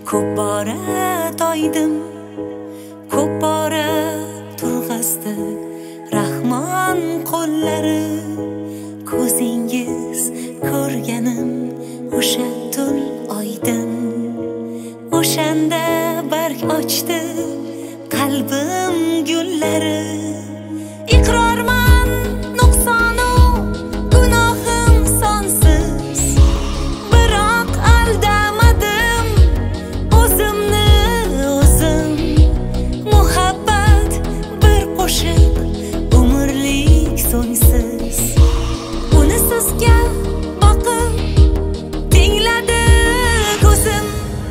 ko'p bora toydim, ko'p bora turg'azdi Rahmon qo'llari. Ko'zingiz ko'rganim o'sha tun oydin, o'shanda barg ochdi qalbim gullari. Iqrorman nuqsonu gunohim sonsiz, biroq aldamadim o'zimni o'zim. Muhabbat bir qo'shiq umrlik so'ngsiz, uni sizga boqib tingladi ko'zim.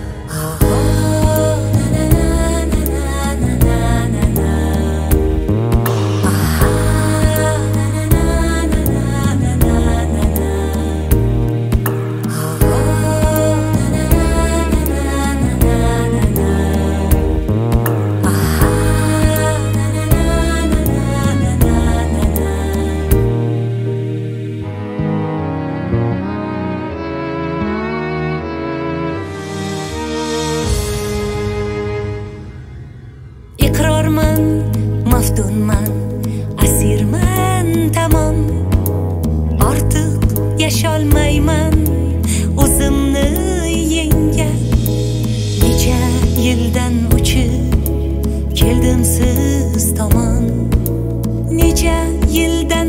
Iqrorman, maftunman, asirman tamom. Ortiq yasholmayman o'zimni yengib. Necha yildan uchib keldim siz tomon, necha yildan